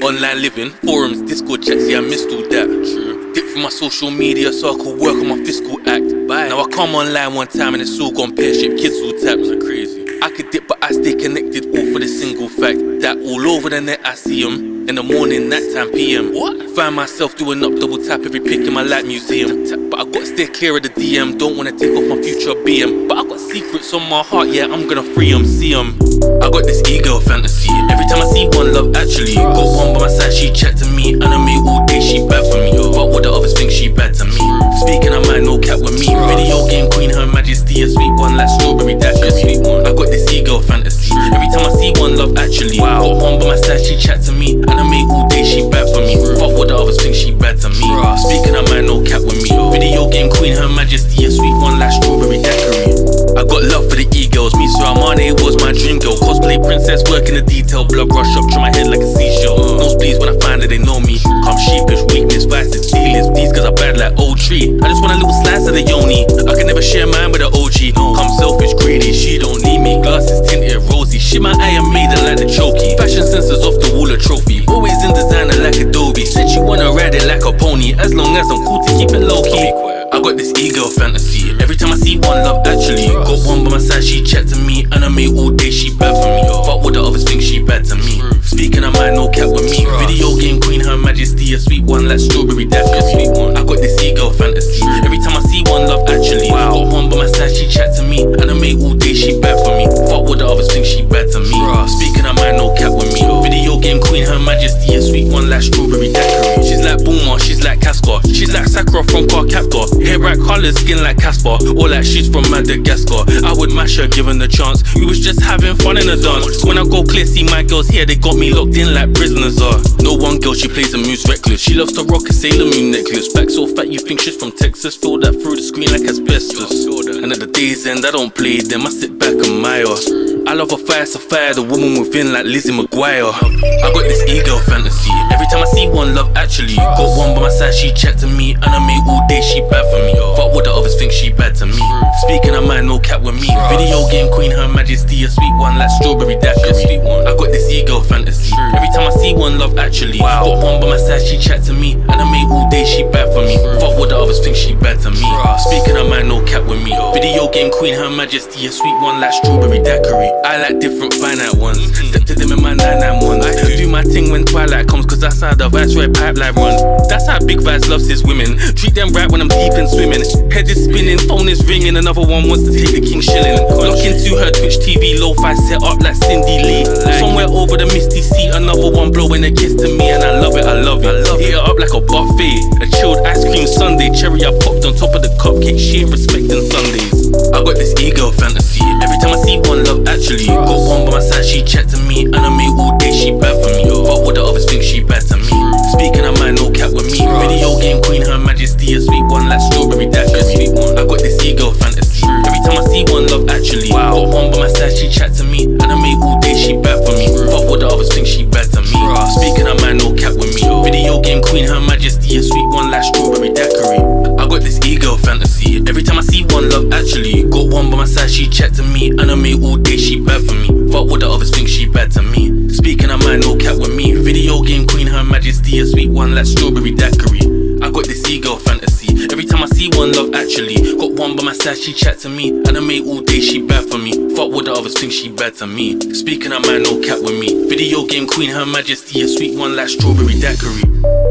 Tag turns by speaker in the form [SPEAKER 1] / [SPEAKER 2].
[SPEAKER 1] Online living, forums, Discord chats, yeah, I missed all that. True. Dip through my social media so I could work on my fiscal act. Bye. Now I come online one time and it's all gone pear-shaped, kids all taps are crazy. I could dip but I stay connected, all for the single fact that all over the net I see them. In the morning, nighttime, PM. What? Find myself doing up double tap every pic in my light museum. But I gotta stay clear of the DM, don't wanna take off my future BM. But I got secrets on my heart, yeah, I'm gonna free them, see them. I got this e-girl fantasy, every time I see one, love actually. Got one by my side, she chat to me, anime all day, she bad for me. But what the others think, she bad to me. Speaking of mind, no cat with me. Video game queen, her majesty, a sweet one like strawberry daiquiri. I got this e-girl fantasy, every time I see one, love actually. Got one by my side, she chat to me, anime all day, she bad for me. Fuck what the others think, she bad to me. Speaking of mind, no cat with me. Video game queen, her majesty, a sweet one like strawberry daiquiri. I got love for the e-girls, me so Armani was my dream girl. Cosplay princess, work in the detail, blood rush up, try my head like a seashell. Nosebleeds when I find that they know me. Come sheepish, weakness, vices, feelings. These girls are bad like old tree. I just want a little slice of the yoni. I can never share mine with an OG. Come selfish, greedy, she don't need me. Glasses tinted rosy, shit my eye and made it like the chokey. Fashion sensors off the wall a trophy. Always in designer like Adobe. Said she wanna ride it like a pony. As long as I'm cool to keep it low key. I got this e-girl fantasy, every time I see one, love actually. Got one by my side, she chat to me, anime all day, she bad for me. Fuck what the others think, she bad to me. Speaking of mind, no cat with me. Video game queen, her majesty, a sweet one like strawberry daiquiri. I got this e-girl fantasy, every time I see one, love actually. Got one by my side, she chat to me, anime all day, she bad for me. Fuck what the others think, she bad to me. Speaking of mind, no cat with me. Video game queen, her majesty, a sweet one like strawberry daiquiri. She's like Bulma, she's like Casca, she's like Sakura from Car Captor. Hair bright colours, skin like Casper, or like she's from Madagascar. I would mash her given the chance. We was just having fun in the dance. When I go clear, see my girls here, they got me locked in like prisoners are. No one girl, she plays the moves reckless. She loves to rock a Sailor Moon necklace. Back so fat you think she's from Texas. Feel that through the screen like asbestos. And at the day's end, I don't play them, I sit back and admire. I love a fire, so fire, the woman within like Lizzie McGuire. I got this e-girl fantasy, every time I see one, love actually. Got one by my side, she chat to me, anime all day, she bad for me. Fuck what the others think, she bad to me. Speaking of mind, no cat with me. Video game queen, her majesty, a sweet one like strawberry daiquiri. I got this e-girl fantasy, every time I see one, love actually. Got one by my side, she chat to me, anime all day, she bad for me. Fuck what the others think, she bad to me. Speaking of mind, no cat with me. Video game queen, her majesty, a sweet one like strawberry daiquiri. I like different finite ones. Step to them in my 991. I do my thing when twilight comes, cause that's how the Viceroy pipeline runs. That's how Big Vibes loves his women. Treat them right when I'm deep in swimming. Head is spinning, phone is ringing. Another one wants to take the king shilling. Lock into her Twitch TV, lo-fi set up like Cindy Lee. Somewhere over the misty sea, another one blowing a kiss to me, and I love it, I love it. Heat it up like a buffet, a chilled ice cream sundae. Cherry I popped on top of the cupcake, she ain't respecting Sundays. I got this e-girl fantasy, every time I see one, love actually. Got one by my side, she chat to me, anime all day, she bad for me. Fuck what the others think, she bad to me. Speaking of mind, no cat with me. Video game queen, her majesty, a sweet one like strawberry daiquiri. I got this e-girl fantasy, every time I see one, love actually. Got one by my side, she chat to me, anime all day, she bad for me. Fuck what the others think, she bad to me. Speaking of mind, no cat with me. Video game queen, her majesty, a sweet one like strawberry daiquiri. I got this e-girl fantasy, every time I see one, love actually. Got one by my side, she chat to me, anime all day, she bad for me. Fuck what the others think, she bad to me. Speaking of mind, no cat with me. Video game queen, her majesty, a sweet one like strawberry daiquiri. I got this e-girl fantasy, every time I see one, love actually. Got one by my side, she chat to me, anime all day, she bad for me. Fuck what the others think, she bad to me. Speaking of mind, no cat with me. Video game queen, her majesty, a sweet one like strawberry daiquiri.